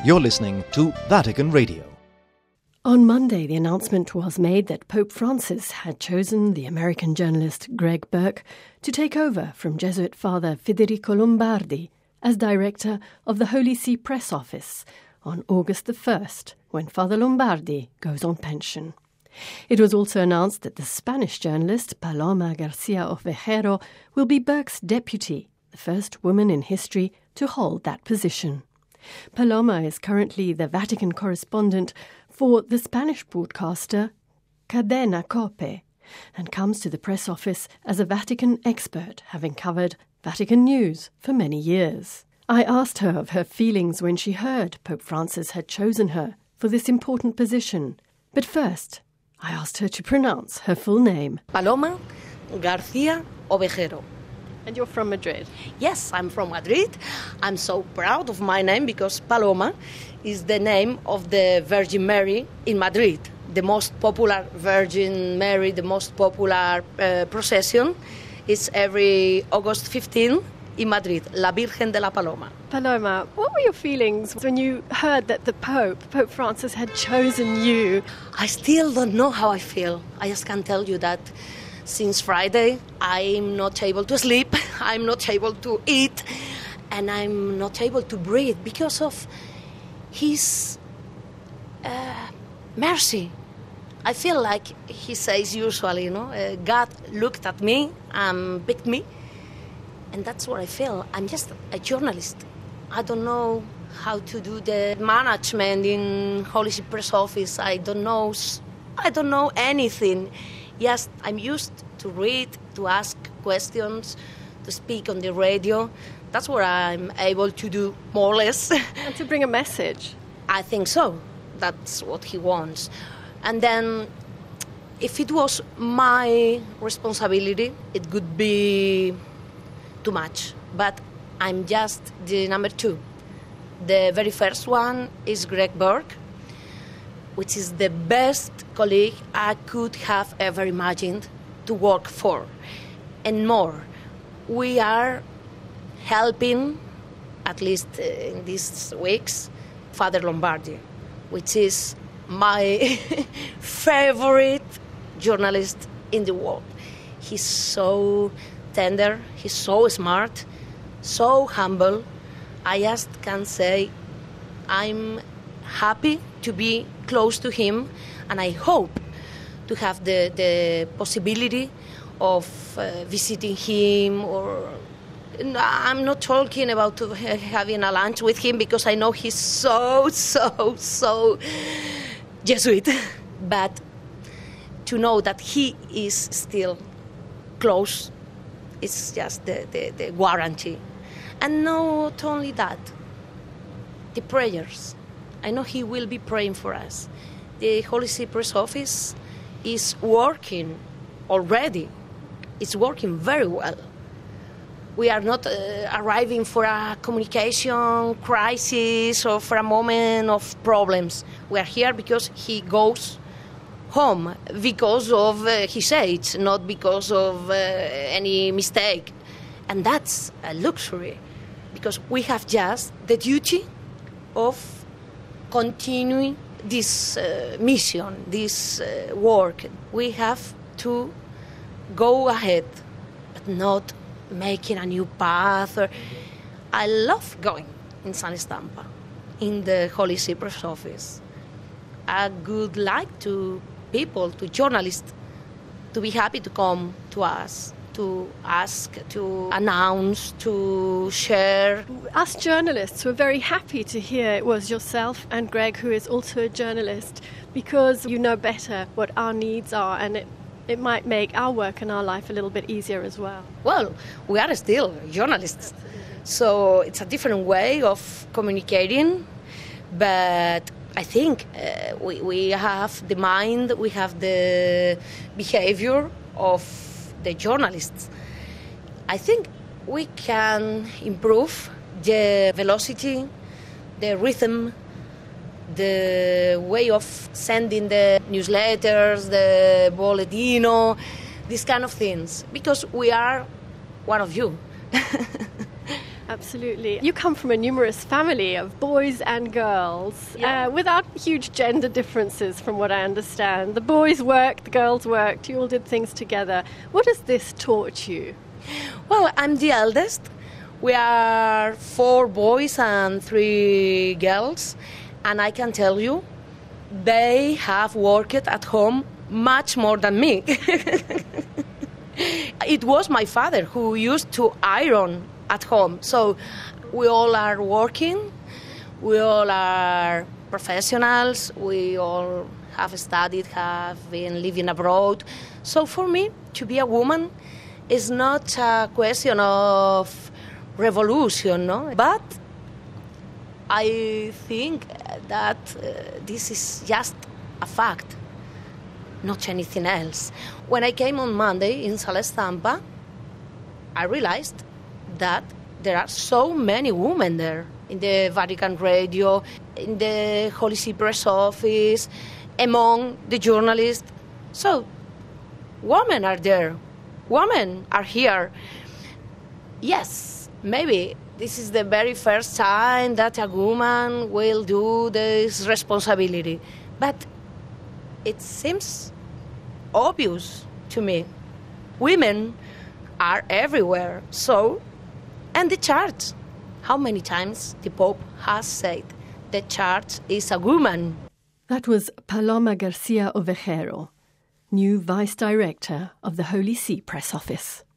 You're listening to Vatican Radio. On Monday, the announcement was made that Pope Francis had chosen the American journalist Greg Burke to take over from Jesuit Father Federico Lombardi as director of the Holy See Press Office on August the 1st, when Father Lombardi goes on pension. It was also announced that the Spanish journalist Paloma Garcia Ovejero will be Burke's deputy, the first woman in history to hold that position. Paloma is currently the Vatican correspondent for the Spanish broadcaster Cadena Cope and comes to the press office as a Vatican expert, having covered Vatican news for many years. I asked her of her feelings when she heard Pope Francis had chosen her for this important position. But first, I asked her to pronounce her full name. Paloma Garcia Ovejero. And you're from Madrid? Yes, I'm from Madrid. I'm so proud of my name because Paloma is the name of the Virgin Mary in Madrid, the most popular Virgin Mary, the most popular procession. It's every August 15 in Madrid, La Virgen de la Paloma. Paloma, what were your feelings when you heard that the Pope Francis, had chosen you? I still don't know how I feel. I just can tell you that since Friday, I'm not able to sleep, I'm not able to eat, and I'm not able to breathe because of his mercy. I feel like he says usually, God looked at me and picked me, and that's what I feel. I'm just a journalist. I don't know how to do the management in Holy See Press Office. I don't know anything. Yes, I'm used to read, to ask questions, to speak on the radio. That's what I'm able to do, more or less. And to bring a message. I think so. That's what he wants. And then, if it was my responsibility, it could be too much. But I'm just the number two. The very first one is Greg Burke, which is the best colleague I could have ever imagined to work for. And more, we are helping, at least in these weeks, Father Lombardi, which is my favorite journalist in the world. He's so tender, he's so smart, so humble. I just can say I'm happy to be close to him, and I hope to have the possibility of visiting him, or I'm not talking about having a lunch with him because I know he's so Jesuit, but to know that he is still close, it's just the guarantee. And not only that, the prayers. I know he will be praying for us. The Holy See Press Office is working already. It's working very well. We are not arriving for a communication crisis or for a moment of problems. We are here because he goes home because of his age, not because of any mistake. And that's a luxury, because we have just the duty of continuing this mission, this work. We have to go ahead, but not making a new path. I love going in San Estampa, in the Holy See Press Office. I would like to people, to journalists, to be happy to come to us, to ask, to announce, to share. Us journalists were very happy to hear it was yourself and Greg, who is also a journalist, because you know better what our needs are, and it might make our work and our life a little bit easier as well. Well, we are still journalists, so it's a different way of communicating, but I think we have the mind, we have the behavior of the journalists. I think we can improve the velocity, the rhythm, the way of sending the newsletters, the bolletino, these kind of things, because we are one of you. Absolutely. You come from a numerous family of boys and girls, without huge gender differences, from what I understand. The boys worked, the girls worked, you all did things together. What has this taught you? Well, I'm the eldest. We are 4 boys and 3 girls, and I can tell you, they have worked at home much more than me. It was my father who used to iron at home. So we all are working, we all are professionals, we all have studied, have been living abroad. So for me, to be a woman is not a question of revolution, no? But I think that this is just a fact, not anything else. When I came on Monday in Sala Stampa, I realized that there are so many women there in the Vatican Radio, in the Holy See Press Office, among the journalists. So, women are there. Women are here. Yes, maybe this is the very first time that a woman will do this responsibility. But it seems obvious to me. Women are everywhere. So, and the church. How many times the Pope has said the church is a woman? That was Paloma Garcia Ovejero, new Vice Director of the Holy See Press Office.